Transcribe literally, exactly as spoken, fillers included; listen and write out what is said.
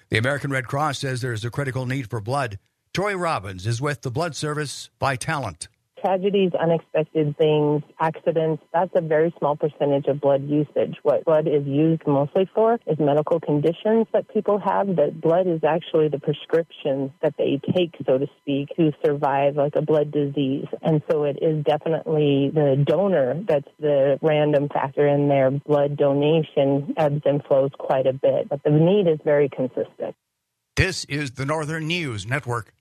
The American Red Cross says there is a critical need for blood. Troy Robbins is with the Blood Service by Talent. Tragedies, unexpected things, accidents, that's a very small percentage of blood usage. What blood is used mostly for is medical conditions that people have, but blood is actually the prescription that they take, so to speak, to survive like a blood disease. And so it is definitely the donor that's the random factor in there. Blood donation ebbs and flows quite a bit, but the need is very consistent. This is the Northern News Network.